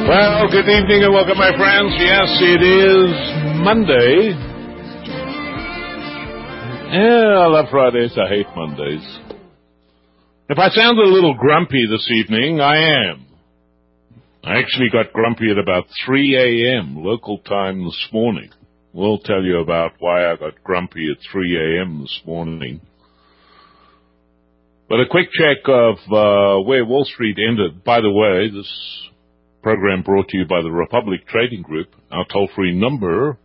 Well, good evening and welcome, my friends. Yes, it is Monday. Yeah, I love Fridays. I hate Mondays. If I sound a little grumpy this evening, I am. I actually got grumpy at about 3 a.m. local time this morning. We'll tell you about why I got grumpy at 3 a.m. this morning. But a quick check of where Wall Street ended. By the way, this program brought to you by the Republic Trading Group. Our toll-free number,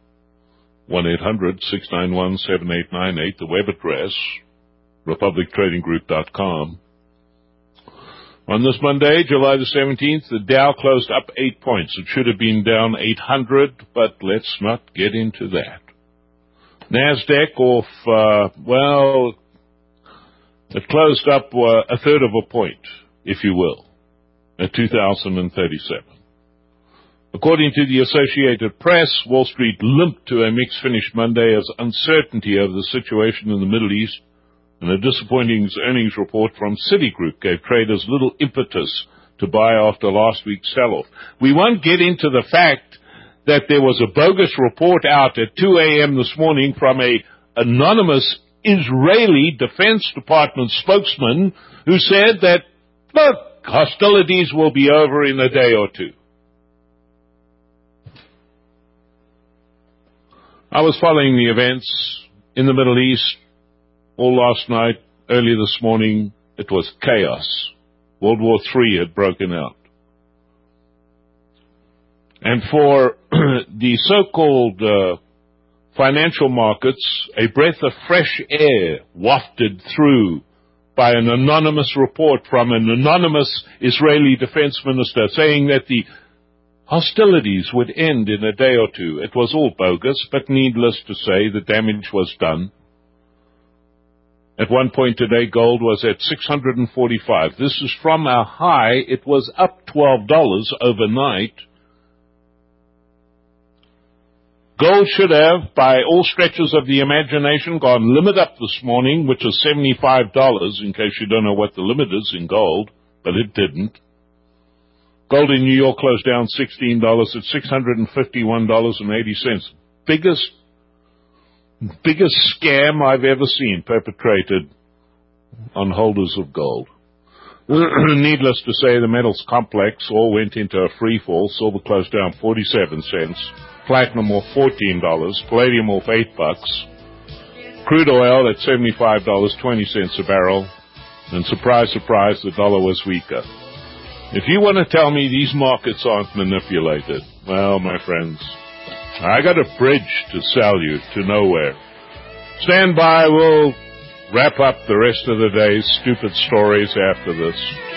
1-800-691-7898. The web address, republictradinggroup.com. On this Monday, July the 17th, the Dow closed up 8 points. It should have been down 800, but let's not get into that. NASDAQ off, it closed up a third of a point, if you will, at 2,037. According to the Associated Press, Wall Street limped to a mixed finish Monday as uncertainty over the situation in the Middle East and a disappointing earnings report from Citigroup gave traders little impetus to buy after last week's sell-off. We won't get into the fact that there was a bogus report out at 2 a.m. this morning from a anonymous Israeli Defense Department spokesman who said that, look, hostilities will be over in a day or two. I was following the events in the Middle East all last night, early this morning. It was chaos. World War III had broken out. And for the so-called financial markets, a breath of fresh air wafted through by an anonymous report from an anonymous Israeli defense minister saying that the hostilities would end in a day or two. It was all bogus, but needless to say, the damage was done. At one point today, gold was at $645. This is from a high. It was up $12 overnight. Gold should have, by all stretches of the imagination, gone limit up this morning, which is $75, in case you don't know what the limit is in gold, but it didn't. Gold in New York closed down $16 at $651.80. Biggest scam I've ever seen perpetrated on holders of gold. Needless to say, the metals complex all went into a free fall. Silver closed down 47 cents. Platinum off $14. Palladium off $8. Crude oil at $75.20 a barrel. And surprise, surprise, the dollar was weaker. If you want to tell me these markets aren't manipulated, well, my friends, I got a bridge to sell you to nowhere. Stand by. We'll wrap up the rest of the day's stupid stories after this.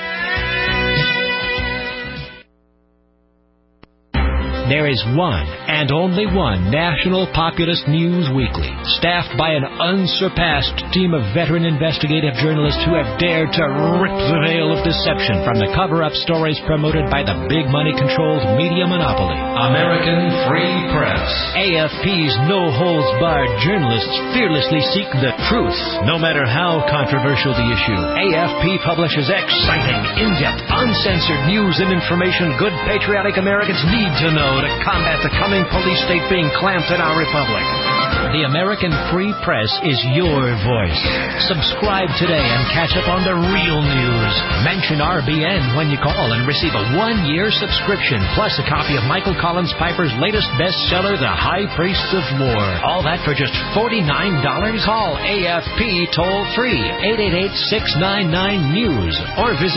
There is one and only one national populist news weekly, staffed by an unsurpassed team of veteran investigative journalists who have dared to rip the veil of deception from the cover-up stories promoted by the big money-controlled media monopoly. American Free Press. AFP's no-holds-barred journalists fearlessly seek the truth, no matter how controversial the issue. AFP publishes exciting, in-depth, uncensored news and information good patriotic Americans need to know to combat the coming police state being clamped in our republic. The American Free Press is your voice. Subscribe today and catch up on the real news. Mention RBN when you call and receive a 1-year subscription, plus a copy of Michael Collins Piper's latest bestseller, The High Priests of War. All that for just $49. Call AFP toll-free, 888-699-NEWS, or visit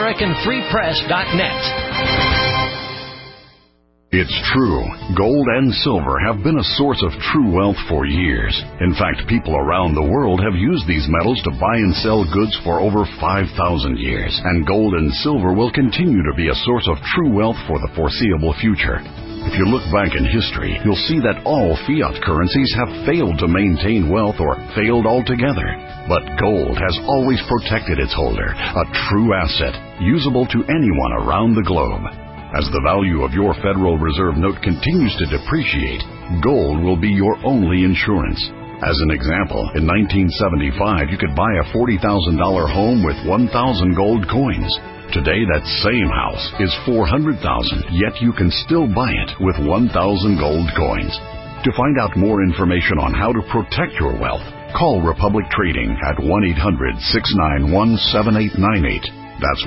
AmericanFreePress.net. It's true. Gold and silver have been a source of true wealth for years. In fact, people around the world have used these metals to buy and sell goods for over 5,000 years. And gold and silver will continue to be a source of true wealth for the foreseeable future. If you look back in history, you'll see that all fiat currencies have failed to maintain wealth or failed altogether. But gold has always protected its holder, a true asset, usable to anyone around the globe. As the value of your Federal Reserve note continues to depreciate, gold will be your only insurance. As an example, in 1975, you could buy a $40,000 home with 1,000 gold coins. Today, that same house is $400,000, yet you can still buy it with 1,000 gold coins. To find out more information on how to protect your wealth, call Republic Trading at 1-800-691-7898. That's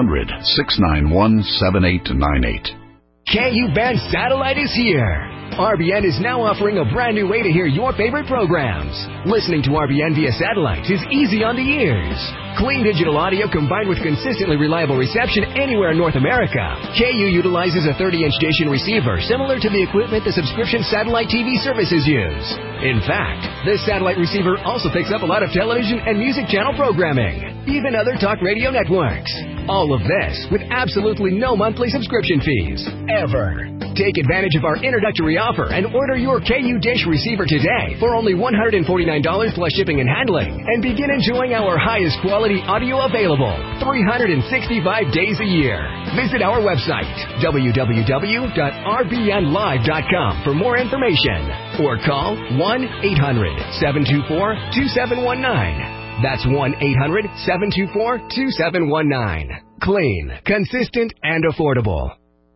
1-800-691-7898. KU-band Satellite is here. RBN is now offering a brand new way to hear your favorite programs. Listening to RBN via satellite is easy on the ears. Clean digital audio combined with consistently reliable reception anywhere in North America. KU utilizes a 30-inch dish and receiver similar to the equipment the subscription satellite TV services use. In fact, this satellite receiver also picks up a lot of television and music channel programming, even other talk radio networks. All of this with absolutely no monthly subscription fees, ever. Take advantage of our introductory offer and order your KU dish receiver today for only $149 plus shipping and handling, and begin enjoying our highest quality audio available 365 days a year. Visit our website, www.rbnlive.com, for more information, or call 1-800-724-2719. That's 1-800-724-2719. Clean, consistent, and affordable.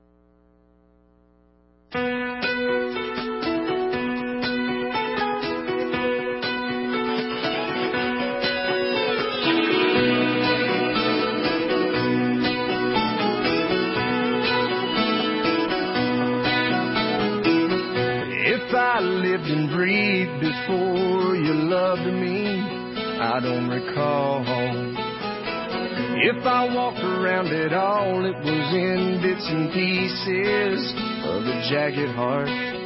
If I lived and breathed before you loved me, I don't recall. If I walked around at all, it was in bits and pieces of a jagged heart.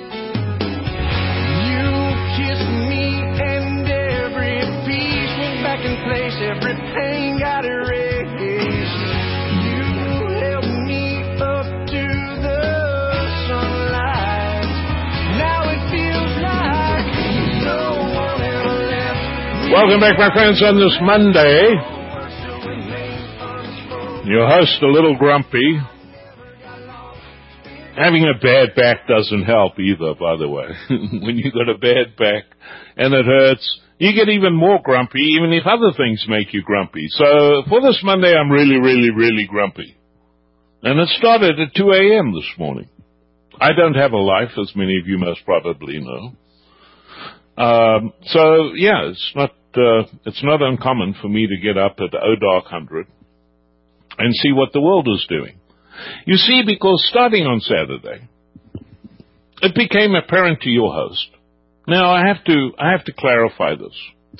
You kissed me and every piece went back in place, every pain got erased. You held me up to the sunlight. Now it feels like no one ever left. Welcome back, my friends, on this Monday. Your host, a little grumpy. Having a bad back doesn't help either, by the way. When you got a bad back and it hurts, you get even more grumpy, even if other things make you grumpy. So for this Monday, I'm really, really, really grumpy. And it started at 2 a.m. this morning. I don't have a life, as many of you most probably know. So yeah, it's not uncommon for me to get up at dark 100 and see what the world is doing. You see, because starting on Saturday, it became apparent to your host. Now, I have to clarify this.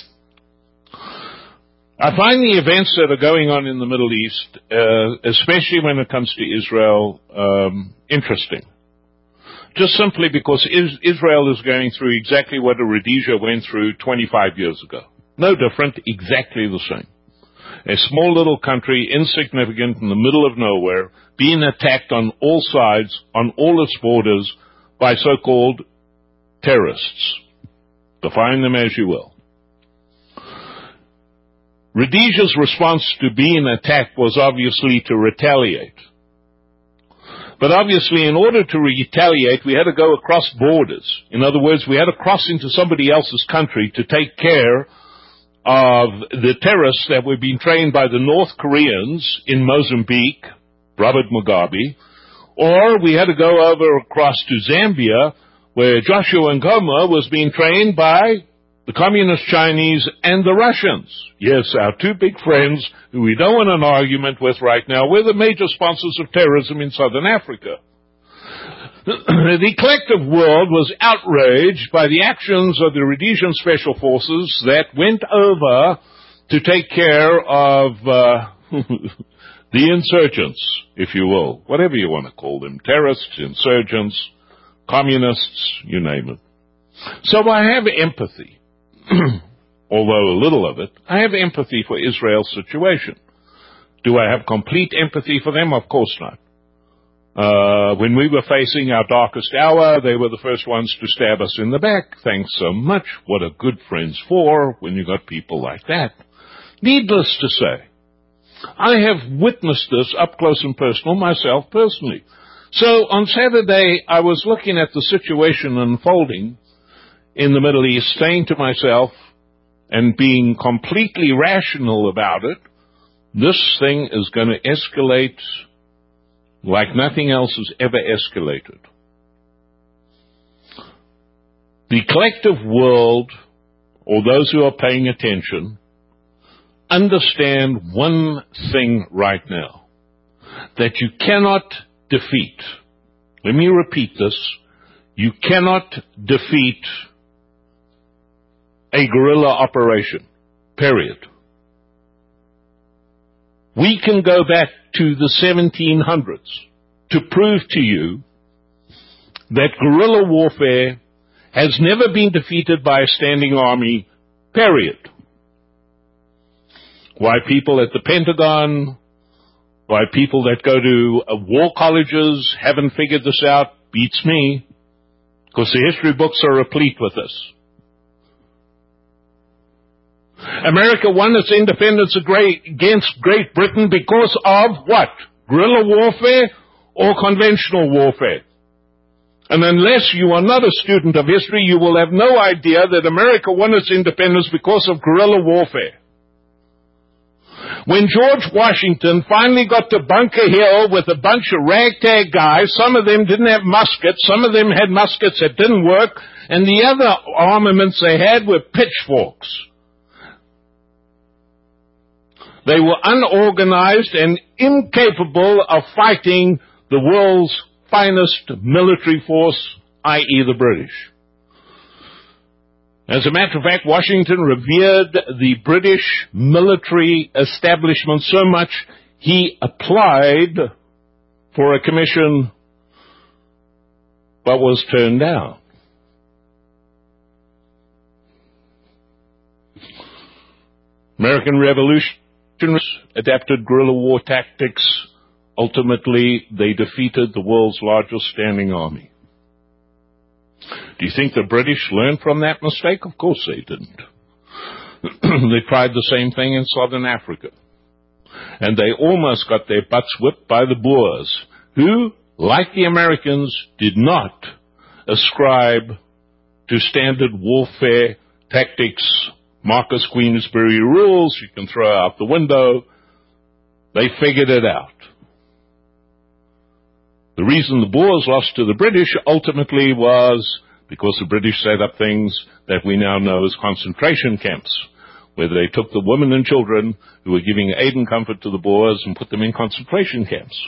I find the events that are going on in the Middle East, especially when it comes to Israel, interesting. Just simply because Israel is going through exactly what Rhodesia went through 25 years ago. No different, exactly the same. A small little country, insignificant in the middle of nowhere, being attacked on all sides, on all its borders, by so-called terrorists. Define them as you will. Rhodesia's response to being attacked was obviously to retaliate. But obviously, in order to retaliate, we had to go across borders. In other words, we had to cross into somebody else's country to take care of the terrorists that were being trained by the North Koreans in Mozambique, Robert Mugabe, or we had to go over across to Zambia, where Joshua Ngoma was being trained by the Communist Chinese and the Russians. Yes, our two big friends who we don't want an argument with right now. We're the major sponsors of terrorism in Southern Africa. The collective world was outraged by the actions of the Rhodesian Special Forces that went over to take care of the insurgents, if you will, whatever you want to call them, terrorists, insurgents, communists, you name it. So I have empathy, although a little of it. I have empathy for Israel's situation. Do I have complete empathy for them? Of course not. When we were facing our darkest hour, they were the first ones to stab us in the back. Thanks so much. What are good friends for when you got people like that? Needless to say, I have witnessed this up close and personal myself personally. So on Saturday, I was looking at the situation unfolding in the Middle East, saying to myself, and being completely rational about it, This thing is going to escalate like nothing else has ever escalated. The collective world, or those who are paying attention, understand one thing right now, that you cannot defeat. Let me repeat this. You cannot defeat a guerrilla operation, period. We can go back to the 1700s to prove to you that guerrilla warfare has never been defeated by a standing army, period. Why people at the Pentagon, why people that go to war colleges haven't figured this out beats me, because the history books are replete with this. America won its independence against Great Britain because of what? Guerrilla warfare or conventional warfare? And unless you are not a student of history, you will have no idea that America won its independence because of guerrilla warfare. When George Washington finally got to Bunker Hill with a bunch of ragtag guys, some of them didn't have muskets, some of them had muskets that didn't work, and the other armaments they had were pitchforks. They were unorganized and incapable of fighting the world's finest military force, i.e. the British. As a matter of fact, Washington revered the British military establishment so much he applied for a commission but was turned down. American revolutionaries adapted guerrilla war tactics. Ultimately, they defeated the world's largest standing army. Do you think the British learned from that mistake? Of course they didn't. They tried the same thing in southern Africa. And they almost got their butts whipped by the Boers, who, like the Americans, did not ascribe to standard warfare tactics, Marcus Queensberry rules you can throw out the window. They figured it out. The reason the Boers lost to the British ultimately was because the British set up things that we now know as concentration camps, where they took the women and children who were giving aid and comfort to the Boers and put them in concentration camps.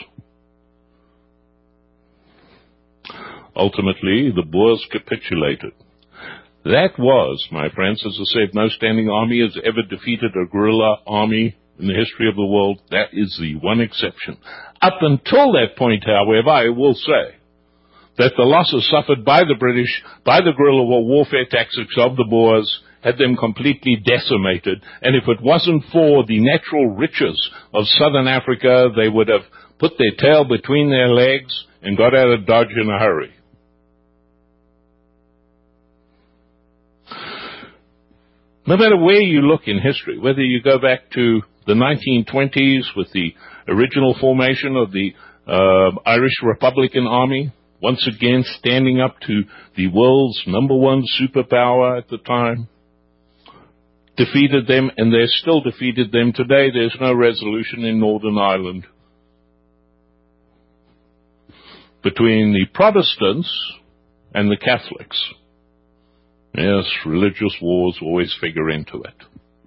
Ultimately, the Boers capitulated. That was, my friends, as I said, no standing army has ever defeated a guerrilla army in the history of the world. That is the one exception. Up until that point, however, I will say that the losses suffered by the British, by the guerrilla warfare tactics of the Boers, had them completely decimated. And if it wasn't for the natural riches of southern Africa, they would have put their tail between their legs and got out of Dodge in a hurry. No matter where you look in history, whether you go back to the 1920s with the original formation of the Irish Republican Army, once again standing up to the world's number one superpower at the time, defeated them, and they still defeated them today. There's no resolution in Northern Ireland between the Protestants and the Catholics. Yes, religious wars always figure into it.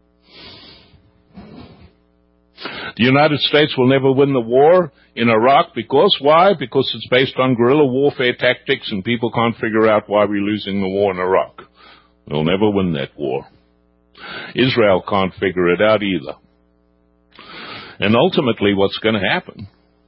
The United States will never win the war in Iraq because why? Because it's based on guerrilla warfare tactics and people can't figure out why we're losing the war in Iraq. We'll never win that war. Israel can't figure it out either. And ultimately what's going to happen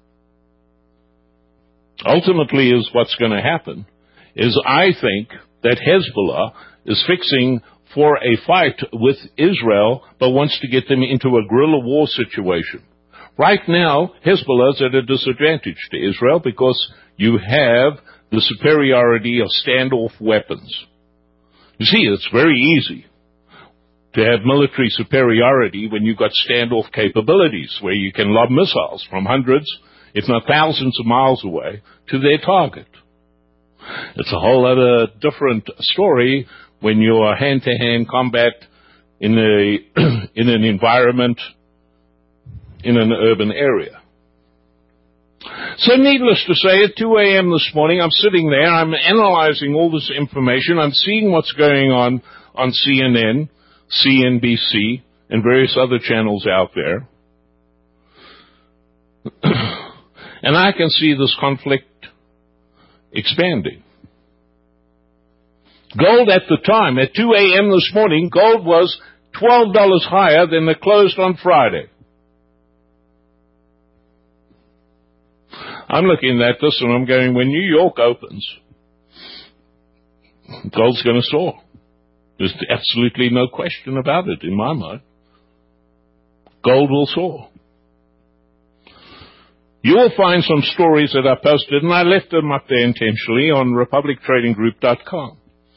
is I think that Hezbollah is fixing for a fight with Israel, but wants to get them into a guerrilla war situation. Right now, Hezbollah is at a disadvantage to Israel because you have the superiority of standoff weapons. You see, it's very easy to have military superiority when you've got standoff capabilities, where you can lob missiles from hundreds, if not thousands of miles away, to their target. It's a whole other different story when you are hand-to-hand combat in an environment in an urban area. So needless to say, at 2 a.m. this morning, I'm sitting there, I'm analyzing all this information, I'm seeing what's going on CNN, CNBC, and various other channels out there. And I can see this conflict expanding. Gold at the time, at 2 a.m. this morning, gold was $12 higher than it closed on Friday. I'm looking at this and I'm going, when New York opens, gold's going to soar. There's absolutely no question about it in my mind. Gold will soar. You will find some stories that I posted, and I left them up there intentionally on republictradinggroup.com.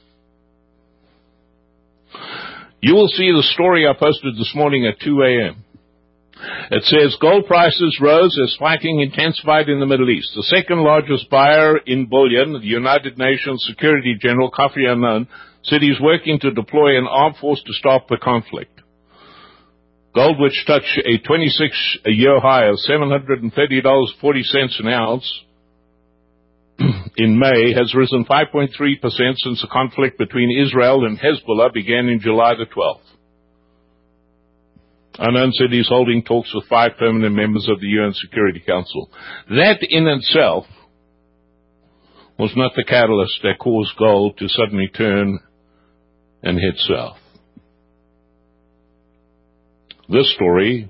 You will see the story I posted this morning at 2 a.m. It says, gold prices rose as fighting intensified in the Middle East. The second largest buyer in bullion, the United Nations Security General Kofi Annan, said he's working to deploy an armed force to stop the conflict. Gold, which touched a 26-year high of $730.40 an ounce in May, has risen 5.3% since the conflict between Israel and Hezbollah began in July the 12th. Annan said he's holding talks with 5 permanent members of the UN Security Council. That in itself was not the catalyst that caused gold to suddenly turn and head south. This story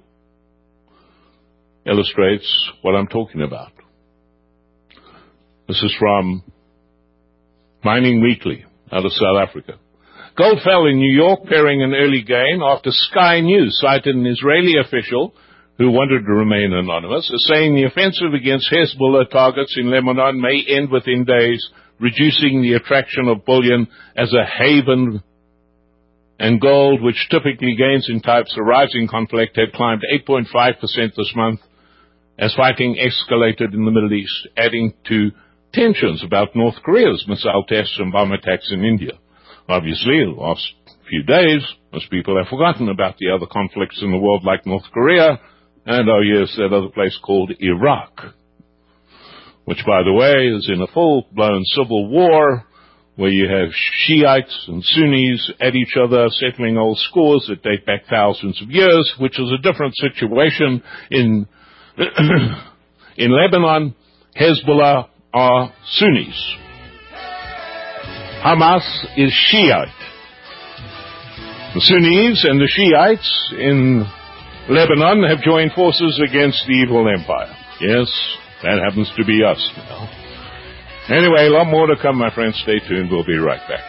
illustrates what I'm talking about. This is from Mining Weekly out of South Africa. Gold fell in New York, pairing an early gain after Sky News cited an Israeli official who wanted to remain anonymous as saying the offensive against Hezbollah targets in Lebanon may end within days, reducing the attraction of bullion as a haven. And gold, which typically gains in types of rising conflict, had climbed 8.5% this month as fighting escalated in the Middle East, adding to tensions about North Korea's missile tests and bomb attacks in India. Obviously, the last few days, most people have forgotten about the other conflicts in the world like North Korea, and oh yes, that other place called Iraq, which, by the way, is in a full-blown civil war where you have Shiites and Sunnis at each other, settling old scores that date back thousands of years, which is a different situation in in Lebanon. Hezbollah are Sunnis. Hamas is Shiite. The Sunnis and the Shiites in Lebanon have joined forces against the evil empire. Yes, that happens to be us now. Anyway, a lot more to come, my friends. Stay tuned. We'll be right back.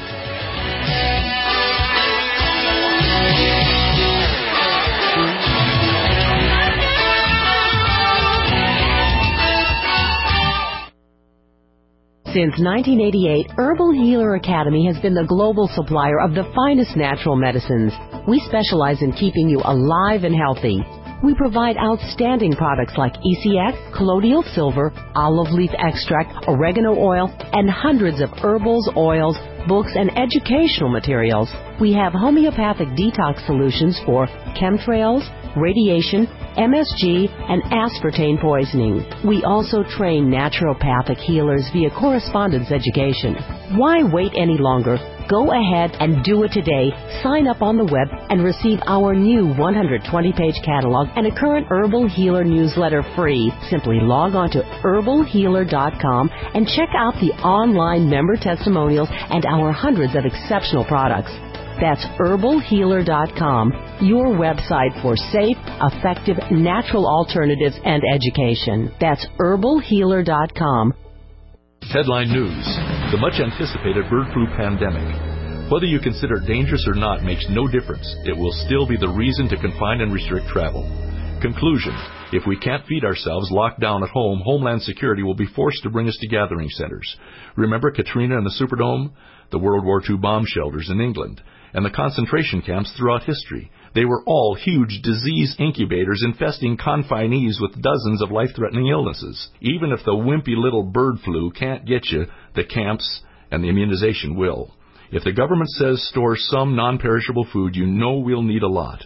Since 1988, Herbal Healer Academy has been the global supplier of the finest natural medicines. We specialize in keeping you alive and healthy. We provide outstanding products like ECX, colloidal silver, olive leaf extract, oregano oil, and hundreds of herbals, oils, books, and educational materials. We have homeopathic detox solutions for chemtrails, radiation, MSG, and aspartame poisoning. We also train naturopathic healers via correspondence education. Why wait any longer? Go ahead and do it today. Sign up on the web and receive our new 120-page catalog and a current Herbal Healer newsletter free. Simply log on to herbalhealer.com and check out the online member testimonials and our hundreds of exceptional products. That's herbalhealer.com, your website for safe, effective, natural alternatives and education. That's herbalhealer.com. Headline News. The much-anticipated bird flu pandemic. Whether you consider it dangerous or not makes no difference. It will still be the reason to confine and restrict travel. Conclusion. If we can't feed ourselves locked down at home, Homeland Security will be forced to bring us to gathering centers. Remember Katrina and the Superdome? The World War II bomb shelters in England, and the concentration camps throughout history. They were all huge disease incubators infesting confinees with dozens of life-threatening illnesses. Even if the wimpy little bird flu can't get you, the camps and the immunization will. If the government says store some non-perishable food, you know we'll need a lot.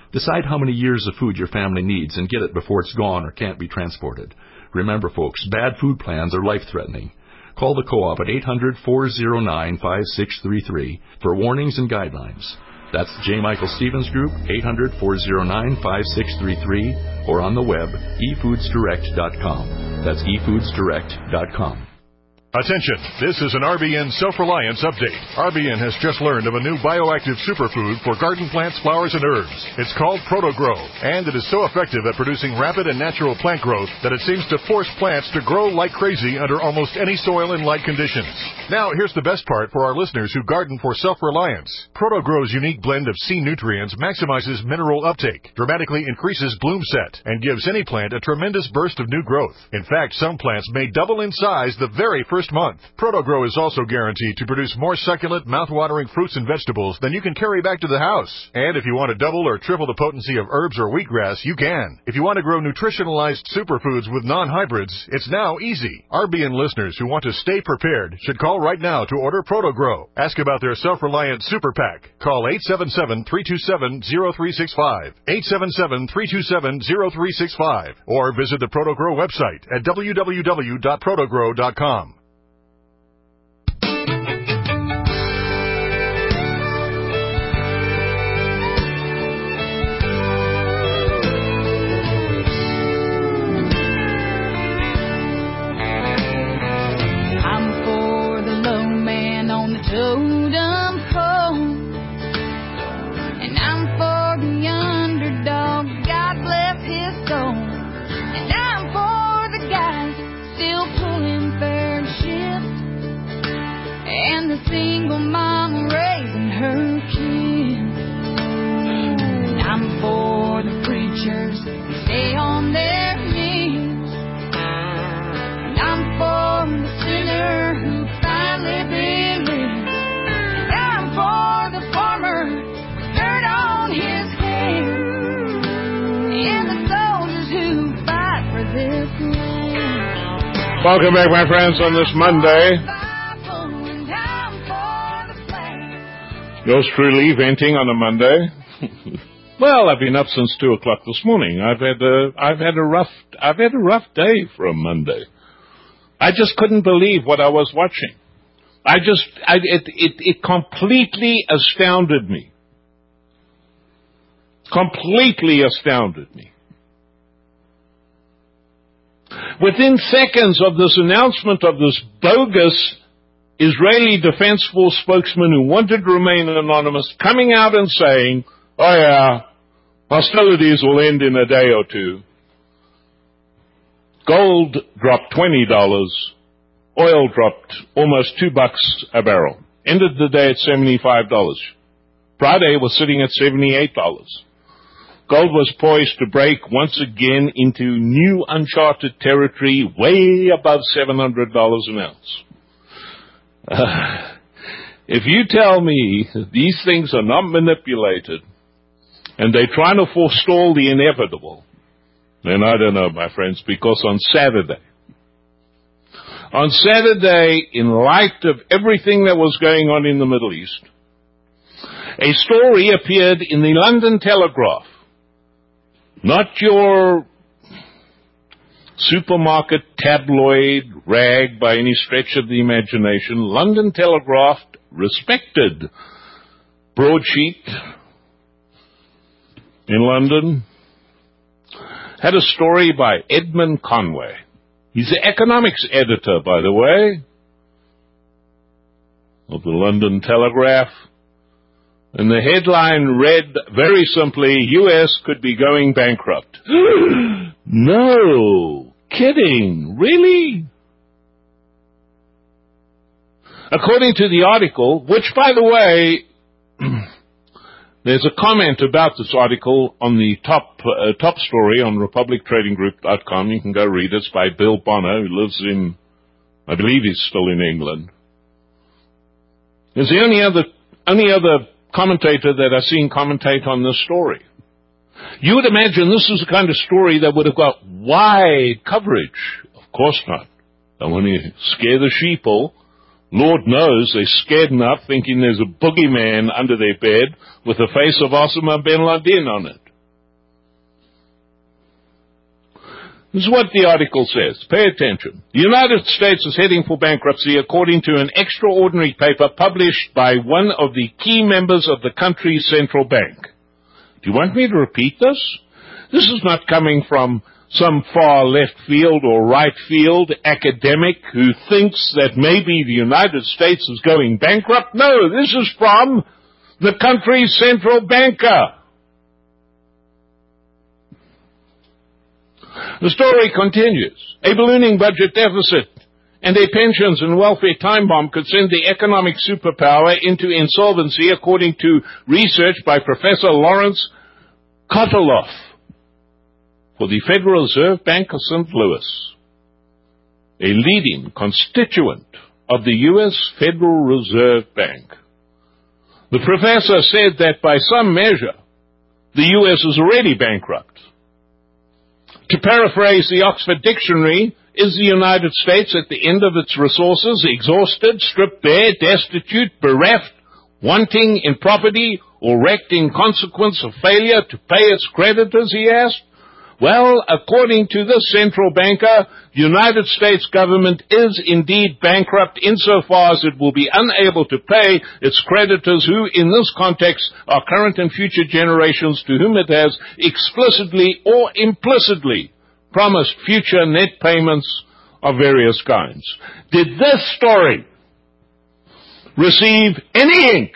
Decide how many years of food your family needs and get it before it's gone or can't be transported. Remember, folks, bad food plans are life-threatening. Call the Co-op at 800-409-5633 for warnings and guidelines. That's J. Michael Stevens Group, 800-409-5633, or on the web, efoodsdirect.com. That's efoodsdirect.com. Attention, this is an RBN Self-Reliance update. RBN has just learned of a new bioactive superfood for garden plants, flowers, and herbs. It's called ProtoGrow, and it is so effective at producing rapid and natural plant growth that it seems to force plants to grow like crazy under almost any soil and light conditions. Now, here's the best part for our listeners who garden for self-reliance. ProtoGrow's unique blend of C nutrients maximizes mineral uptake, dramatically increases bloom set, and gives any plant a tremendous burst of new growth. In fact, some plants may double in size the very first month. ProtoGrow is also guaranteed to produce more succulent, mouth-watering fruits and vegetables than you can carry back to the house. And if you want to double or triple the potency of herbs or wheatgrass, you can. If you want to grow nutritionalized superfoods with non-hybrids, it's now easy. RBN listeners who want to stay prepared should call right now to order ProtoGrow. Ask about their self-reliant super pack. Call 877-327-0365. 877-327-0365. Or visit the ProtoGrow website at www.protogrow.com. Totem pole, and I'm for the underdog, God bless his soul, and I'm for the guys still pulling third shift, and the single mama raising her kids, and I'm for the preachers who stay on their knees, and I'm for the sinner who finally believes. For the farmer with dirt on his head, and the soldiers who fight for this land. Welcome back, my friends, on this Monday. Yours truly venting on a Monday. Well, I've been up since 2 o'clock this morning. I've had a rough day for a Monday. I just couldn't believe what I was watching. It completely astounded me. Completely astounded me. Within seconds of this announcement of this bogus Israeli Defense Force spokesman who wanted to remain anonymous, coming out and saying, oh yeah, hostilities will end in a day or two. Gold dropped $20. Oil dropped almost $2 a barrel. Ended the day at $75. Friday was sitting at $78. Gold was poised to break once again into new uncharted territory, way above $700 an ounce. If you tell me these things are not manipulated and they're trying to forestall the inevitable, then I don't know, my friends, because on Saturday, in light of everything that was going on in the Middle East, a story appeared in the London Telegraph. Not your supermarket tabloid rag by any stretch of the imagination. London Telegraph, respected broadsheet in London, had a story by Edmund Conway. He's the economics editor, by the way, of the London Telegraph. And the headline read very simply, U.S. could be going bankrupt. No kidding, really? According to the article, which, by the way, there's a comment about this article on the top story on republictradinggroup.com. You can go read it. It's by Bill Bonner, who lives in, I believe he's still in England. It's the only other commentator that I've seen commentate on this story. You would imagine this is the kind of story that would have got wide coverage. Of course not. Don't want to scare the sheeple. Lord knows they're scared enough thinking there's a boogeyman under their bed with the face of Osama bin Laden on it. This is what the article says. Pay attention. The United States is heading for bankruptcy according to an extraordinary paper published by one of the key members of the country's central bank. Do you want me to repeat this? This is not coming from some far left field or right field academic who thinks that maybe the United States is going bankrupt. No, this is from the country's central banker. The story continues. A ballooning budget deficit and a pensions and welfare time bomb could send the economic superpower into insolvency, according to research by Professor Lawrence Kotoloff for the Federal Reserve Bank of St. Louis, a leading constituent of the U.S. Federal Reserve Bank. The professor said that by some measure, the U.S. is already bankrupt. To paraphrase the Oxford Dictionary, is the United States at the end of its resources, exhausted, stripped bare, destitute, bereft, wanting in property, or wrecked in consequence of failure to pay its creditors, he asked? Well, according to this central banker, the United States government is indeed bankrupt insofar as it will be unable to pay its creditors who, in this context, are current and future generations to whom it has explicitly or implicitly promised future net payments of various kinds. Did this story receive any ink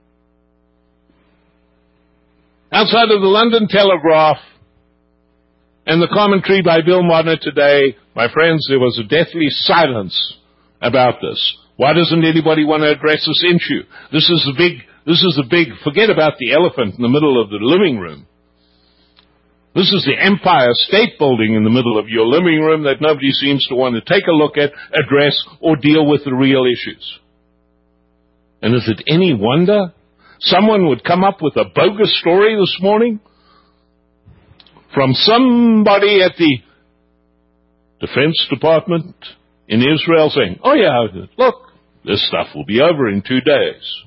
outside of the London Telegraph and the commentary by Bill Modner today? My friends, there was a deathly silence about this. Why doesn't anybody want to address this issue? This is the big, forget about the elephant in the middle of the living room. This is the Empire State Building in the middle of your living room that nobody seems to want to take a look at, address, or deal with the real issues. And is it any wonder someone would come up with a bogus story this morning from somebody at the Defense Department in Israel saying, oh yeah, look, this stuff will be over in 2 days.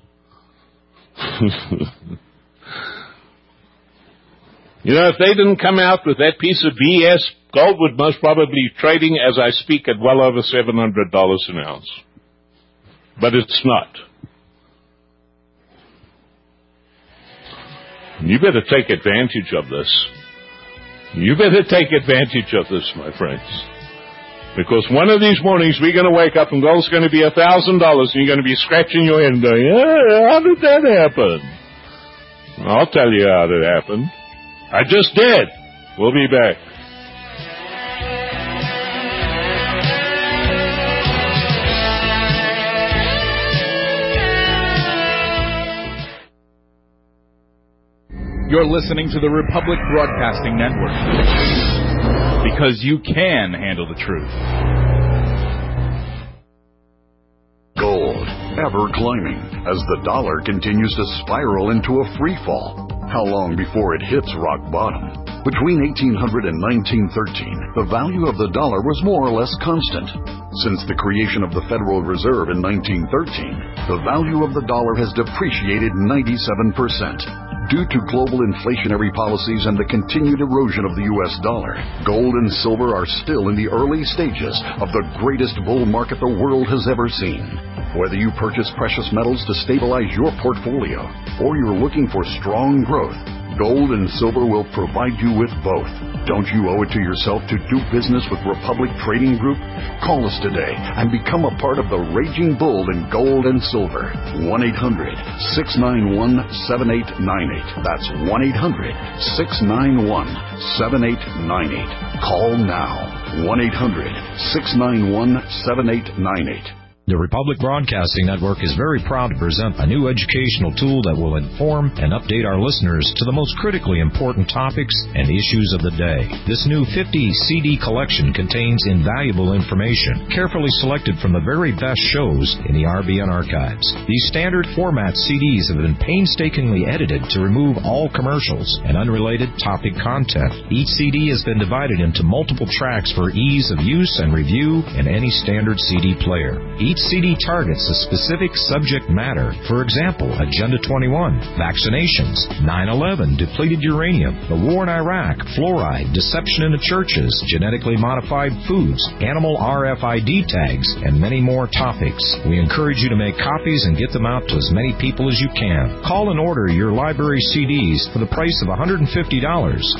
You know, if they didn't come out with that piece of BS, gold would most probably be trading as I speak at well over $700 an ounce. But it's not. You better take advantage of this. You better take advantage of this, my friends. Because one of these mornings we're going to wake up and gold's going to be $1,000 and you're going to be scratching your head and going, how did that happen? I'll tell you how it happened. I just did. We'll be back. You're listening to the Republic Broadcasting Network. Because you can handle the truth. Gold, ever climbing, as the dollar continues to spiral into a free fall. How long before it hits rock bottom? Between 1800 and 1913, the value of the dollar was more or less constant. Since the creation of the Federal Reserve in 1913, the value of the dollar has depreciated 97%. Due to global inflationary policies and the continued erosion of the U.S. dollar, gold and silver are still in the early stages of the greatest bull market the world has ever seen. Whether you purchase precious metals to stabilize your portfolio or you're looking for strong growth, gold and silver will provide you with both. Don't you owe it to yourself to do business with Republic Trading Group? Call us today and become a part of the raging bull in gold and silver. 1-800-691-7898. That's 1-800-691-7898. Call now. 1-800-691-7898. The Republic Broadcasting Network is very proud to present a new educational tool that will inform and update our listeners to the most critically important topics and issues of the day. This new 50 CD collection contains invaluable information, carefully selected from the very best shows in the RBN archives. These standard format CDs have been painstakingly edited to remove all commercials and unrelated topic content. Each CD has been divided into multiple tracks for ease of use and review in any standard CD player. Each Each CD targets a specific subject matter. For example, Agenda 21, vaccinations, 9/11, depleted uranium, the war in Iraq, fluoride, deception in the churches, genetically modified foods, animal RFID tags, and many more topics. We encourage you to make copies and get them out to as many people as you can. Call and order your library CDs for the price of $150,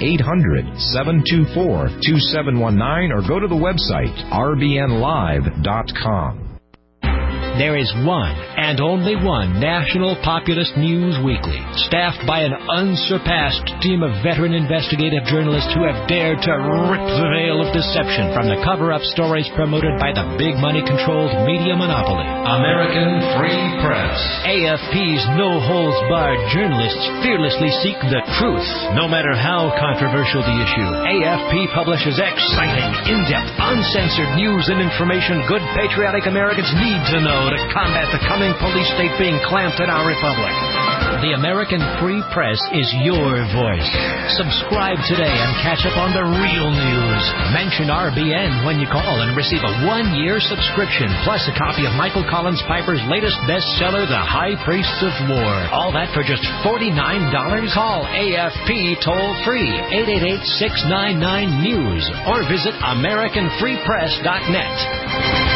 800-724-2719, or go to the website rbnlive.com. There is one and only one National Populist News Weekly, staffed by an unsurpassed team of veteran investigative journalists who have dared to rip the veil of deception from the cover-up stories promoted by the big money-controlled media monopoly. American Free Press. AFP's no-holds-barred journalists fearlessly seek the truth, no matter how controversial the issue. AFP publishes exciting, in-depth, uncensored news and information good patriotic Americans need to know to combat the coming police state being clamped in our republic. The American Free Press is your voice. Subscribe today and catch up on the real news. Mention RBN when you call and receive a 1-year subscription, plus a copy of Michael Collins Piper's latest bestseller, The High Priests of War. All that for just $49. Call AFP toll-free, 888-699-NEWS, or visit AmericanFreePress.net.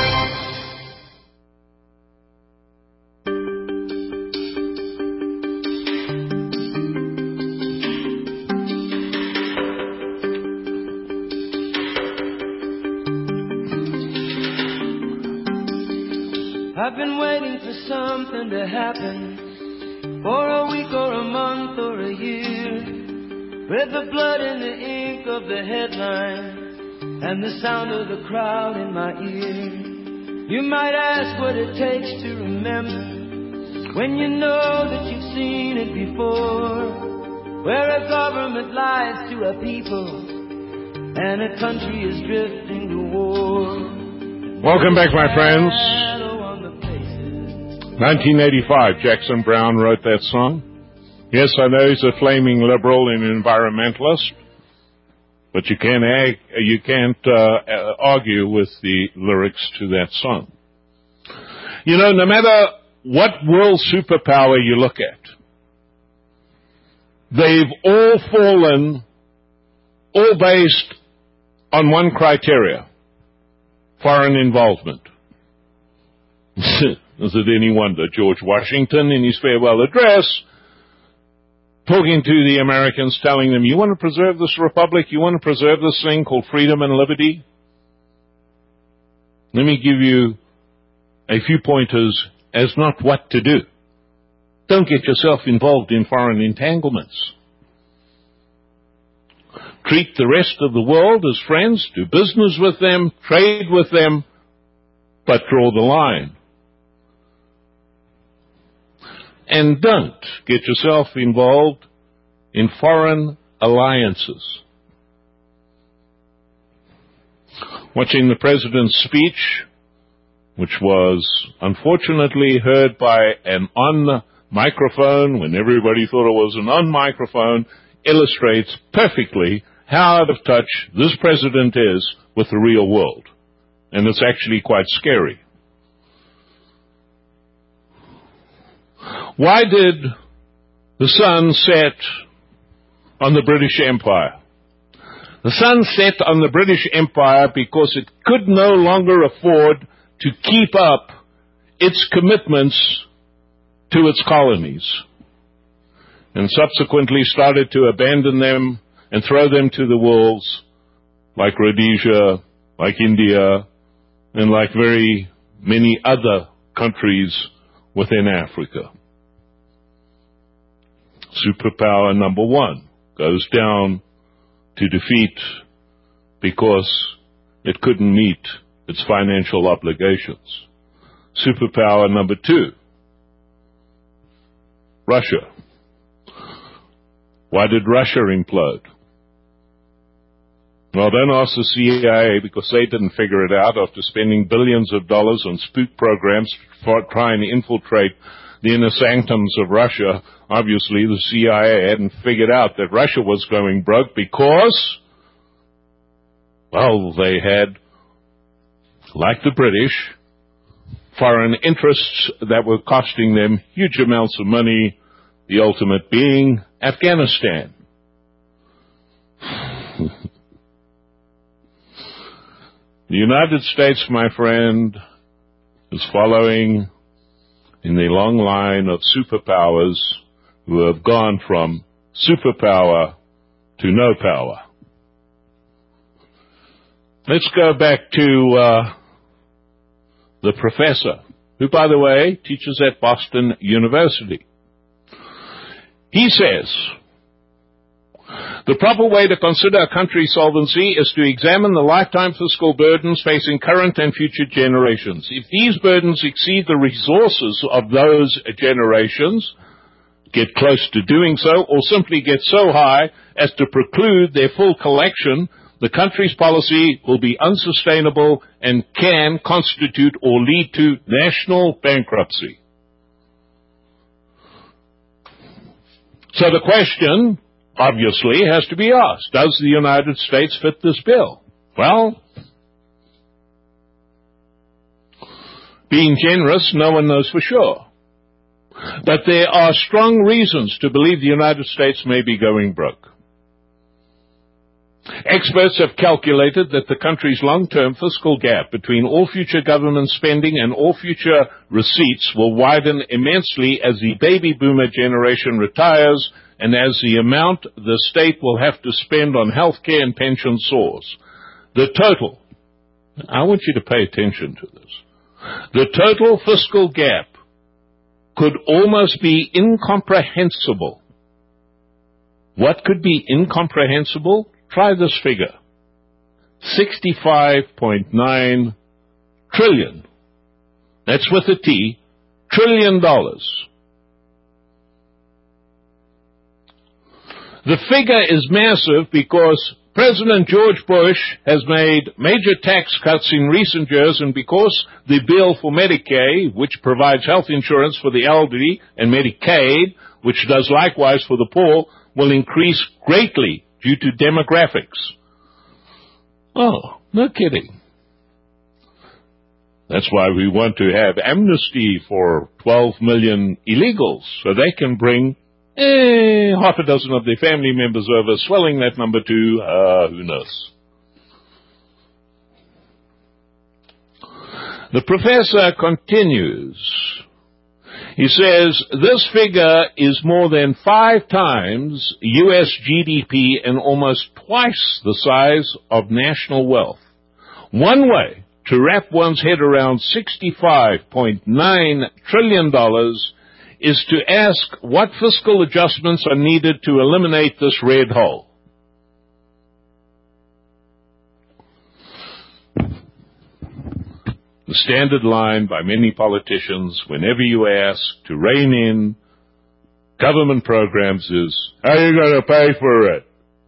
I've been waiting for something to happen, for a week or a month or a year. Read the blood in the ink of the headline and the sound of the crowd in my ear. You might ask what it takes to remember when you know that you've seen it before, where a government lies to a people and a country is drifting to war. Welcome back, my friends. 1985, Jackson Browne wrote that song. Yes, I know he's a flaming liberal and environmentalist, but you can't argue with the lyrics to that song. You know, no matter what world superpower you look at, they've all fallen, all based on one criteria: foreign involvement. Is it any wonder George Washington, in his farewell address, talking to the Americans, telling them, you want to preserve this republic? You want to preserve this thing called freedom and liberty? Let me give you a few pointers as not what to do. Don't get yourself involved in foreign entanglements. Treat the rest of the world as friends, do business with them, trade with them, but draw the line. And don't get yourself involved in foreign alliances. Watching the president's speech, which was unfortunately heard by an on microphone when everybody thought it was an on microphone, illustrates perfectly how out of touch this president is with the real world. And it's actually quite scary. Why did the sun set on the British Empire? The sun set on the British Empire because it could no longer afford to keep up its commitments to its colonies, and subsequently started to abandon them and throw them to the wolves, like Rhodesia, like India, and like very many other countries within Africa. Superpower number one goes down to defeat because it couldn't meet its financial obligations. Superpower number two, Russia. Why did Russia implode? Well, don't ask the CIA, because they didn't figure it out after spending billions of dollars on spook programs to try and infiltrate the inner sanctums of Russia. Obviously, the CIA hadn't figured out that Russia was going broke because, well, they had, like the British, foreign interests that were costing them huge amounts of money, the ultimate being Afghanistan. The United States, my friend, is following in the long line of superpowers who have gone from superpower to no power. Let's go back to the professor, who, by the way, teaches at Boston University. He says, the proper way to consider a country's solvency is to examine the lifetime fiscal burdens facing current and future generations. If these burdens exceed the resources of those generations, get close to doing so, or simply get so high as to preclude their full collection, the country's policy will be unsustainable and can constitute or lead to national bankruptcy. So the question, obviously, has to be asked, does the United States fit this bill? Well, being generous, no one knows for sure. But there are strong reasons to believe the United States may be going broke. Experts have calculated that the country's long-term fiscal gap between all future government spending and all future receipts will widen immensely as the baby boomer generation retires and as the amount the state will have to spend on health care and pension soars. The total, I want you to pay attention to this, the total fiscal gap could almost be incomprehensible. What could be incomprehensible? Try this figure. $65.9 trillion. That's with a T. Trillion dollars. The figure is massive because President George Bush has made major tax cuts in recent years, and because the bill for Medicaid, which provides health insurance for the elderly, and Medicaid, which does likewise for the poor, will increase greatly due to demographics. Oh, no kidding. That's why we want to have amnesty for 12 million illegals, so they can bring half a dozen of their family members over, swelling that number to, who knows. The professor continues. He says, this figure is more than 5 times U.S. GDP and almost twice the size of national wealth. One way to wrap one's head around $65.9 trillion is to ask what fiscal adjustments are needed to eliminate this red hole. The standard line by many politicians whenever you ask to rein in government programs is, how are you going to pay for it?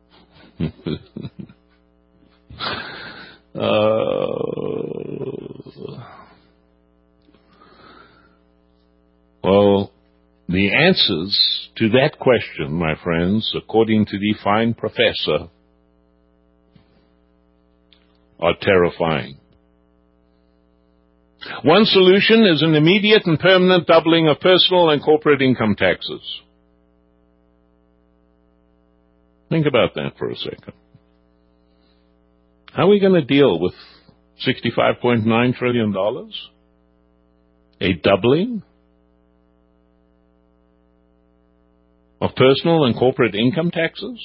Well, the answers to that question, my friends, according to the fine professor, are terrifying. One solution is an immediate and permanent doubling of personal and corporate income taxes. Think about that for a second. How are we going to deal with $65.9 trillion? A doubling of personal and corporate income taxes?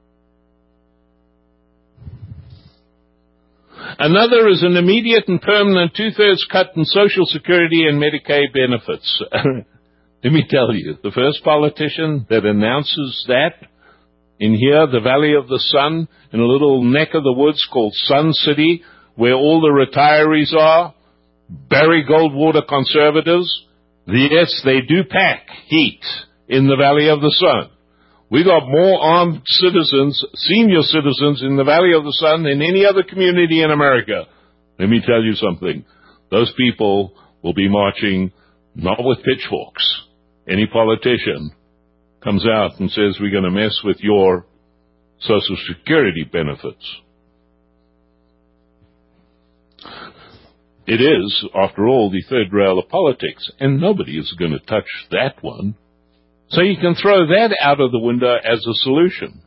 Another is an immediate and permanent 2/3 cut in Social Security and Medicaid benefits. Let me tell you, the first politician that announces that in here, the Valley of the Sun, in a little neck of the woods called Sun City, where all the retirees are, Barry Goldwater conservatives, yes, they do pack heat in the Valley of the Sun. We got more armed citizens, senior citizens in the Valley of the Sun than any other community in America. Let me tell you something. Those people will be marching not with pitchforks. Any politician comes out and says we're going to mess with your Social Security benefits. It is, after all, the third rail of politics, and nobody is going to touch that one. So you can throw that out of the window as a solution.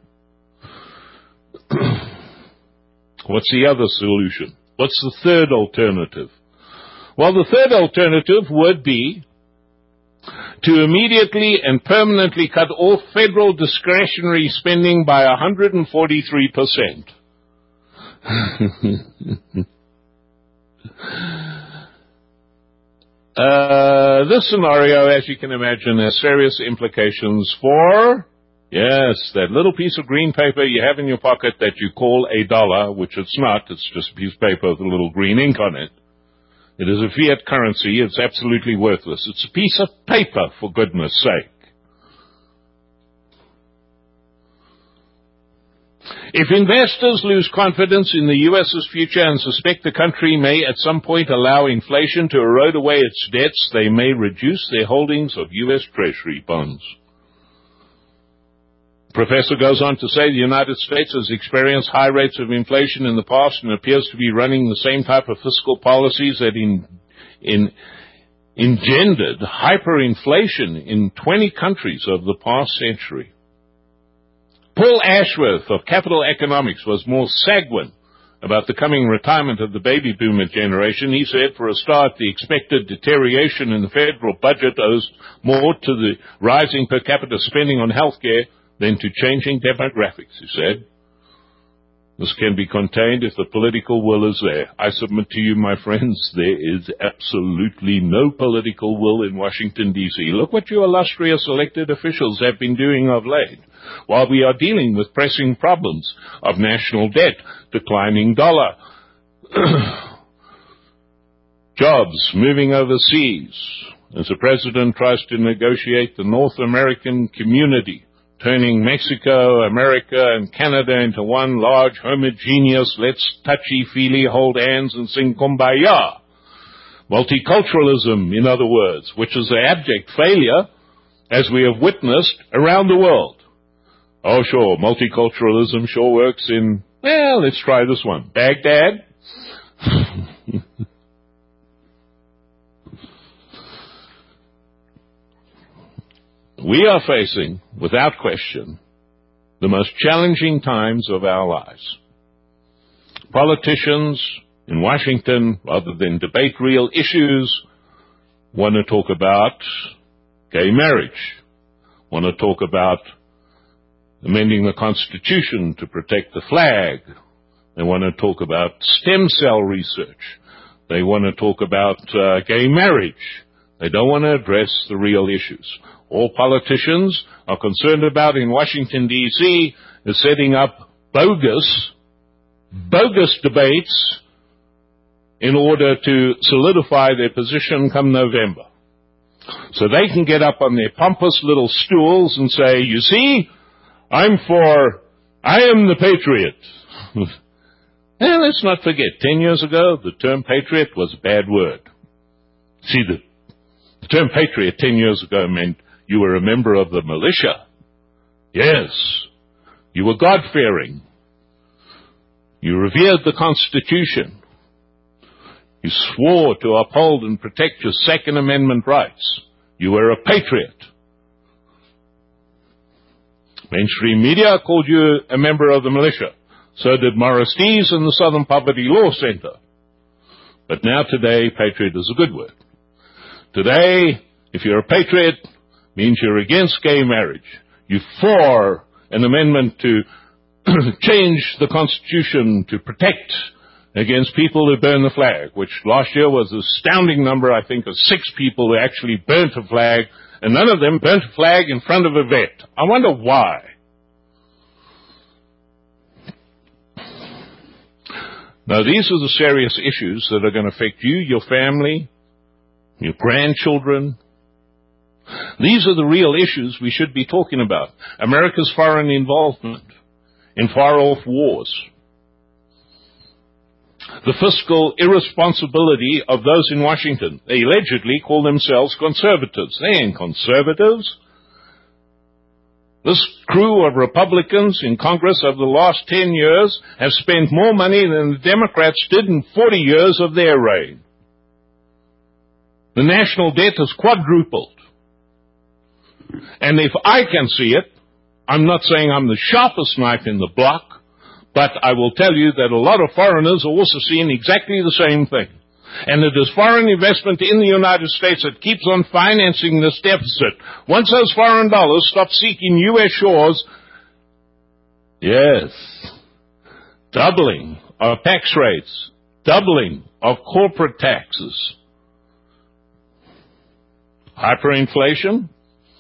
What's the other solution? What's the third alternative? Well, the third alternative would be to immediately and permanently cut off federal discretionary spending by 143%. This scenario, as you can imagine, has serious implications for, yes, that little piece of green paper you have in your pocket that you call a dollar, which it's not. It's just a piece of paper with a little green ink on it. It is a fiat currency. It's absolutely worthless. It's a piece of paper, for goodness sake. If investors lose confidence in the U.S.'s future and suspect the country may at some point allow inflation to erode away its debts, they may reduce their holdings of U.S. Treasury bonds. The professor goes on to say the United States has experienced high rates of inflation in the past and appears to be running the same type of fiscal policies that engendered hyperinflation in 20 countries over the past century. Paul Ashworth of Capital Economics was more sanguine about the coming retirement of the baby boomer generation. He said, for a start, the expected deterioration in the federal budget owes more to the rising per capita spending on health care than to changing demographics, he said. This can be contained if the political will is there. I submit to you, my friends, there is absolutely no political will in Washington, D.C. Look what your illustrious elected officials have been doing of late. While we are dealing with pressing problems of national debt, declining dollar, jobs moving overseas, as the president tries to negotiate the North American community, turning Mexico, America, and Canada into one large homogeneous, let's touchy-feely hold hands and sing kumbaya. Multiculturalism, in other words, which is an abject failure, as we have witnessed around the world. Oh, sure, multiculturalism sure works in, well, let's try this one. Baghdad. We are facing, without question, the most challenging times of our lives. Politicians in Washington, rather than debate real issues, want to talk about gay marriage, want to talk about amending the Constitution to protect the flag. They want to talk about stem cell research. They want to talk about gay marriage. They don't want to address the real issues. All politicians are concerned about in Washington, D.C. is setting up bogus debates in order to solidify their position come November. So they can get up on their pompous little stools and say, you see, I am the patriot. And let's not forget, 10 years ago, the term patriot was a bad word. See, the term patriot 10 years ago meant you were a member of the militia. Yes. You were God-fearing. You revered the Constitution. You swore to uphold and protect your Second Amendment rights. You were a patriot. Mainstream media called you a member of the militia. So did Morris Dees and the Southern Poverty Law Center. But now today, patriot is a good word. Today, if you're a patriot, means you're against gay marriage. You're for an amendment to change the Constitution to protect against people who burn the flag, which last year was an astounding number, I think, of 6 people who actually burnt a flag, and none of them burnt a flag in front of a vet. I wonder why. Now, these are the serious issues that are going to affect you, your family, your grandchildren. These are the real issues we should be talking about. America's foreign involvement in far-off wars. The fiscal irresponsibility of those in Washington. They allegedly call themselves conservatives. They ain't conservatives. This crew of Republicans in Congress over the last 10 years have spent more money than the Democrats did in 40 years of their reign. The national debt has quadrupled. And if I can see it, I'm not saying I'm the sharpest knife in the block, but I will tell you that a lot of foreigners are also seeing exactly the same thing. And it is foreign investment in the United States that keeps on financing this deficit. Once those foreign dollars stop seeking U.S. shores, yes, doubling of tax rates, doubling of corporate taxes, hyperinflation.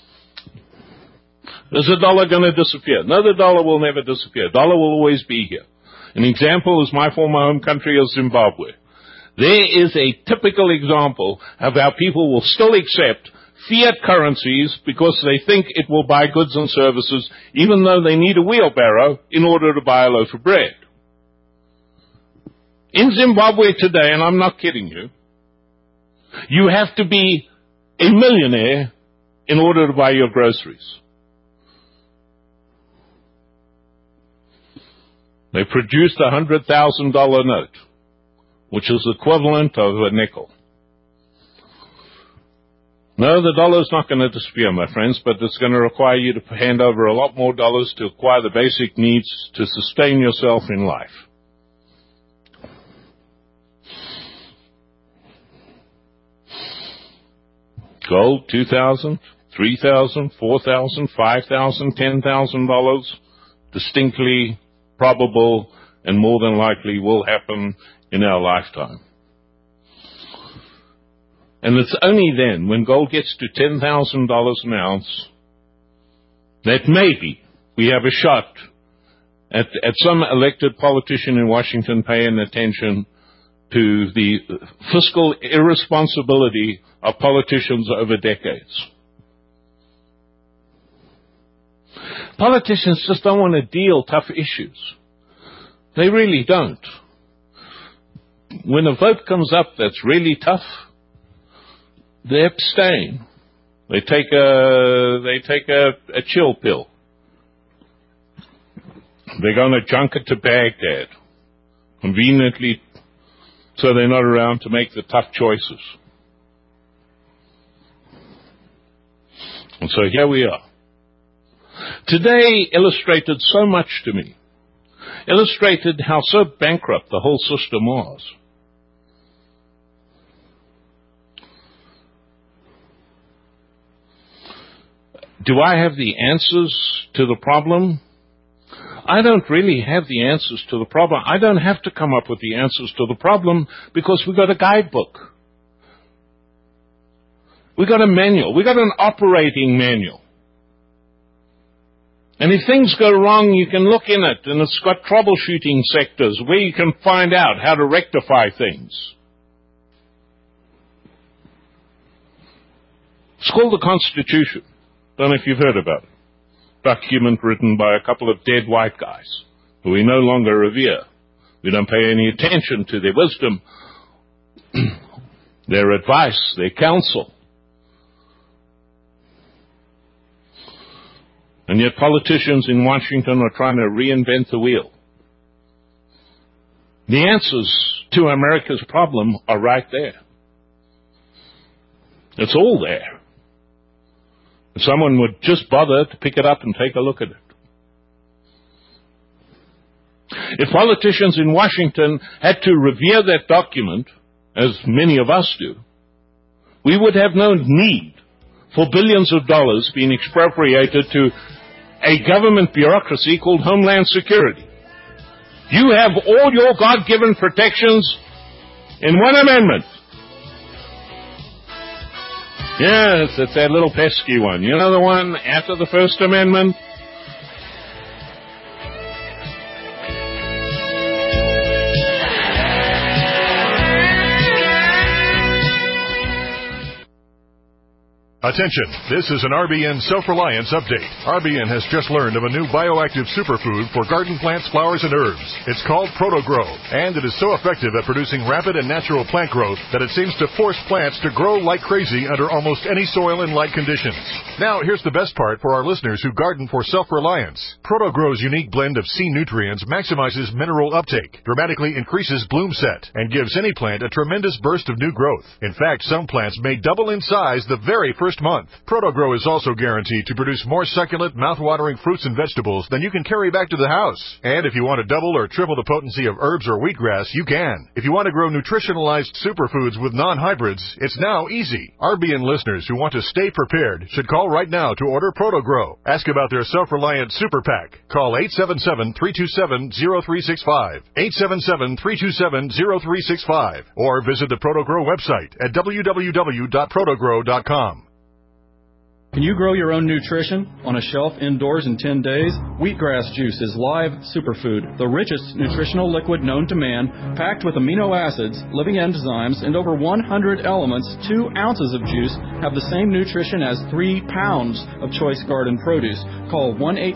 Is the dollar going to disappear? No, the dollar will never disappear. Dollar will always be here. An example is my former home country of Zimbabwe. There is a typical example of how people will still accept fiat currencies because they think it will buy goods and services, even though they need a wheelbarrow in order to buy a loaf of bread. In Zimbabwe today, and I'm not kidding you, you have to be a millionaire in order to buy your groceries. They produced a $100,000 note, which is equivalent of a nickel. No, the dollar is not going to disappear, my friends, but it's going to require you to hand over a lot more dollars to acquire the basic needs to sustain yourself in life. Gold, $2,000, $3,000, $4,000, $5,000, $10,000, distinctly probable and more than likely will happen in our lifetime. And it's only then, when gold gets to $10,000 an ounce, that maybe we have a shot at some elected politician in Washington paying attention to the fiscal irresponsibility of politicians over decades. Politicians just don't want to deal tough issues. They really don't. When a vote comes up that's really tough, they abstain. They take a chill pill. They're going to junket to Baghdad, conveniently, so they're not around to make the tough choices. And so here we are. Today illustrated so much to me. Illustrated how so bankrupt the whole system was. Do I have the answers to the problem? I don't really have the answers to the problem. I don't have to come up with the answers to the problem because we've got a guidebook. We've got a manual. We've got an operating manual. And if things go wrong, you can look in it, and it's got troubleshooting sectors where you can find out how to rectify things. It's called the Constitution. Don't know if you've heard about it. Document written by a couple of dead white guys who we no longer revere. We don't pay any attention to their wisdom, their advice, their counsel. And yet politicians in Washington are trying to reinvent the wheel. The answers to America's problem are right there. It's all there. If someone would just bother to pick it up and take a look at it. If politicians in Washington had to revere that document, as many of us do, we would have no need for billions of dollars being expropriated to a government bureaucracy called Homeland Security. You have all your God-given protections in one amendment. Yes, it's that little pesky one. You know, the one after the First Amendment? Attention, this is an RBN Self-Reliance update. RBN has just learned of a new bioactive superfood for garden plants, flowers, and herbs. It's called ProtoGrow, and it is so effective at producing rapid and natural plant growth that it seems to force plants to grow like crazy under almost any soil and light conditions. Now, here's the best part for our listeners who garden for self-reliance. ProtoGrow's unique blend of C nutrients maximizes mineral uptake, dramatically increases bloom set, and gives any plant a tremendous burst of new growth. In fact, some plants may double in size the very first month. ProtoGrow is also guaranteed to produce more succulent, mouth-watering fruits and vegetables than you can carry back to the house. And if you want to double or triple the potency of herbs or wheatgrass, you can. If you want to grow nutritionalized superfoods with non-hybrids, it's now easy. RBN listeners who want to stay prepared should call right now to order ProtoGrow. Ask about their self-reliant super pack. Call 877-327-0365, 877-327-0365, or visit the ProtoGrow website at www.protogrow.com. Can you grow your own nutrition on a shelf indoors in 10 days? Wheatgrass juice is live superfood, the richest nutritional liquid known to man, packed with amino acids, living enzymes, and over 100 elements. 2 ounces of juice have the same nutrition as 3 pounds of choice garden produce. Call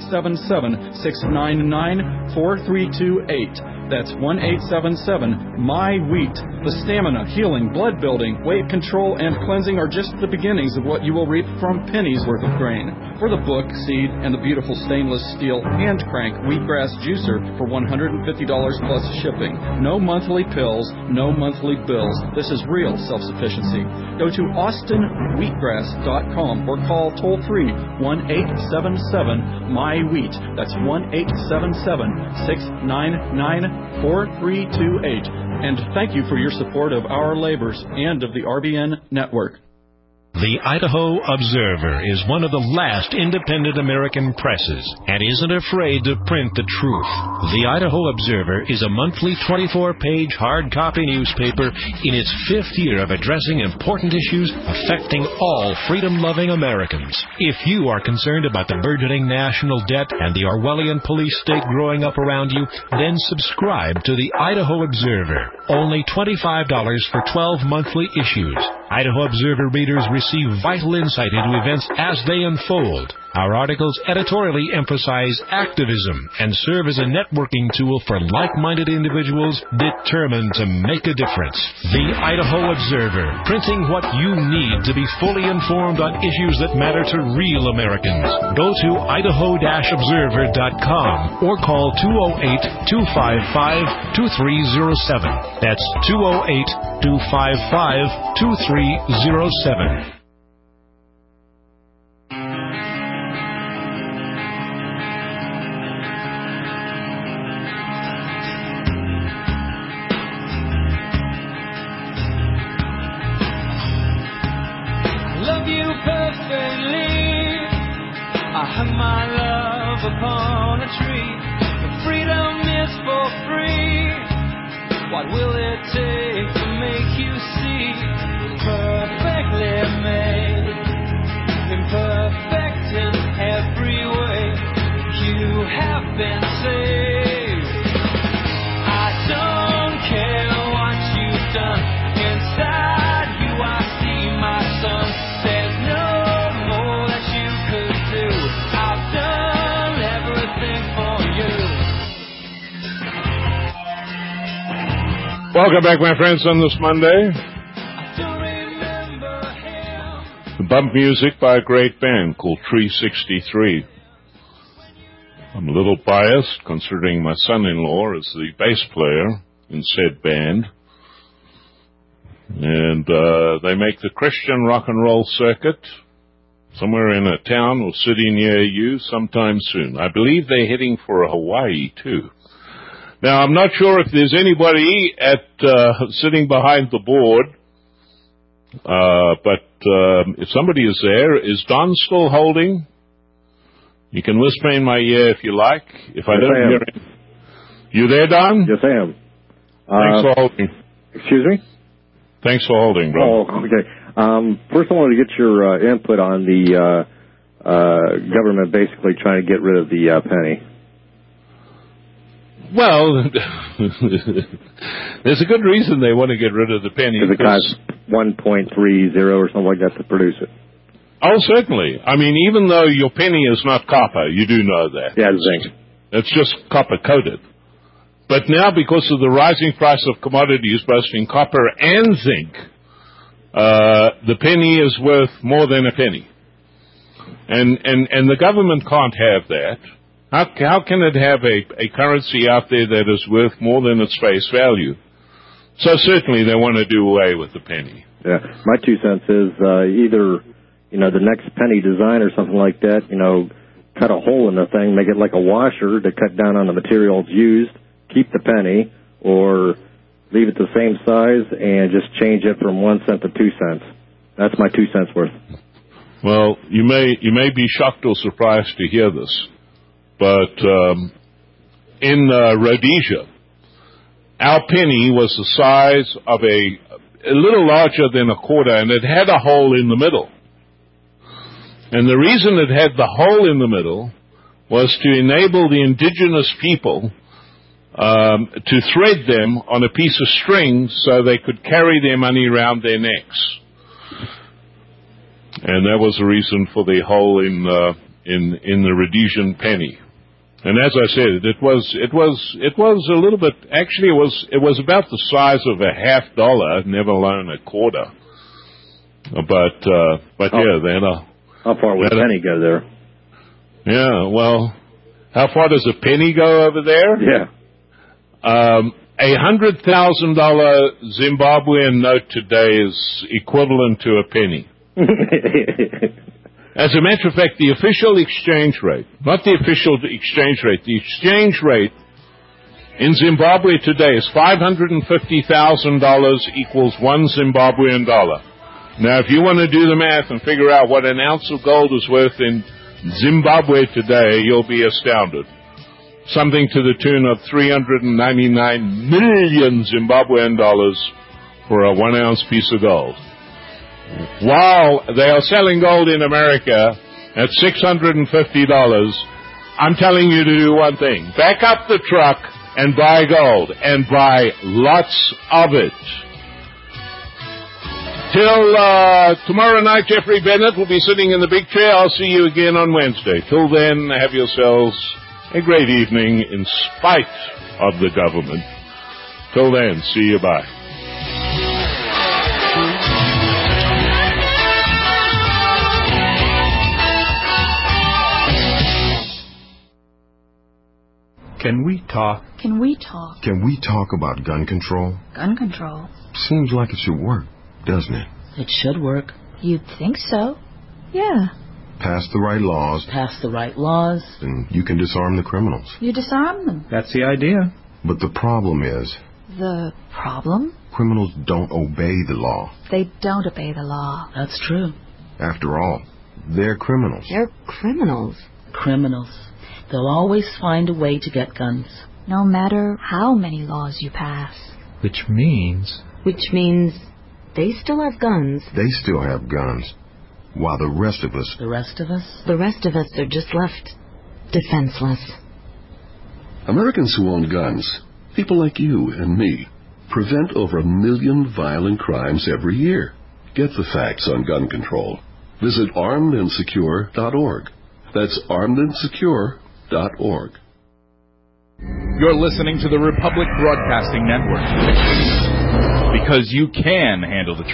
1-877-699-4328. That's 1-877-MY-WHEAT. The stamina, healing, blood building, weight control, and cleansing are just the beginnings of what you will reap from pennies worth of grain. For the book, seed, and the beautiful stainless steel hand crank wheatgrass juicer for $150 plus shipping. No monthly pills, no monthly bills. This is real self-sufficiency. Go to austinwheatgrass.com or call toll-free 1-877-MY-WHEAT. That's 1-877-699-4328. And thank you for your support of our labors and of the RBN network. The Idaho Observer is one of the last independent American presses and isn't afraid to print the truth. The Idaho Observer is a monthly 24-page hard copy newspaper in its 5th year of addressing important issues affecting all freedom-loving Americans. If you are concerned about the burgeoning national debt and the Orwellian police state growing up around you, then subscribe to the Idaho Observer. Only $25 for 12 monthly issues. Idaho Observer readers receive vital insight into events as they unfold. Our articles editorially emphasize activism and serve as a networking tool for like-minded individuals determined to make a difference. The Idaho Observer, printing what you need to be fully informed on issues that matter to real Americans. Go to idaho-observer.com or call 208-255-2307. That's 208-255-2307. What will it take to make you see? Perfectly made, imperfect in every way. You have been saved. I don't care what you've done. Inside you I see my son. There's no more that you could do. I've done everything for you. Welcome back, my friends, on this Monday. The bump music by a great band called Tree 63. I'm a little biased, considering my son-in-law is the bass player in said band. And they make the Christian rock and roll circuit somewhere in a town or city near you sometime soon. I believe they're heading for Hawaii, too. Now, I'm not sure if there's anybody sitting behind the board, but if somebody is there, is Don still holding? You can whisper in my ear if you like. If I don't hear him. You there, Don? Yes, I am. Thanks for holding. Excuse me? Thanks for holding, brother. Oh, okay. First, I wanted to get your input on the government basically trying to get rid of the penny. Well, there's a good reason they want to get rid of the penny. Because it costs $1.30 or something like that to produce it. Oh, certainly. I mean, even though your penny is not copper, you do know that. Yeah, zinc. It's just copper-coated. But now, because of the rising price of commodities, both in copper and zinc, the penny is worth more than a penny. And the government can't have that. How can it have a currency out there that is worth more than its face value? So certainly they want to do away with the penny. Yeah, my 2 cents is either, the next penny design or something like that, cut a hole in the thing, make it like a washer to cut down on the materials used, keep the penny, or leave it the same size and just change it from 1 cent to 2 cents. That's my 2 cents worth. Well, you may be shocked or surprised to hear this, but in Rhodesia, our penny was the size of a little larger than a quarter, and it had a hole in the middle. And the reason it had the hole in the middle was to enable the indigenous people to thread them on a piece of string so they could carry their money around their necks. And that was the reason for the hole in the Rhodesian penny. And as I said, it was a little bit. Actually, it was about the size of a $50, never alone a quarter. But yeah, then how far would a penny go there? Yeah, well, how far does a penny go over there? Yeah. A $100,000 Zimbabwean note today is equivalent to a penny. As a matter of fact, the official exchange rate, not the official exchange rate, the exchange rate in Zimbabwe today is $550,000 equals one Zimbabwean dollar. Now, if you want to do the math and figure out what an ounce of gold is worth in Zimbabwe today, you'll be astounded. Something to the tune of 399 million Zimbabwean dollars for a 1 ounce piece of gold. While they are selling gold in America at $650, I'm telling you to do one thing. Back up the truck and buy gold, and buy lots of it. Till tomorrow night, Jeffrey Bennett will be sitting in the big chair. I'll see you again on Wednesday. Till then, have yourselves a great evening in spite of the government. Till then, see you, bye. Can we talk? Can we talk? Can we talk about gun control? Gun control? Seems like it should work, doesn't it? It should work. You'd think so. Yeah. Pass the right laws. Pass the right laws. And you can disarm the criminals. You disarm them. That's the idea. But the problem is... The problem? Criminals don't obey the law. They don't obey the law. That's true. After all, they're criminals. They're criminals. Criminals. They'll always find a way to get guns. No matter how many laws you pass. Which means they still have guns. They still have guns. While the rest of us... The rest of us are just left defenseless. Americans who own guns, people like you and me, prevent over 1 million violent crimes every year. Get the facts on gun control. Visit armedandsecure.org. That's armedandsecure.org. You're listening to the Republic Broadcasting Network. Because you can handle the truth.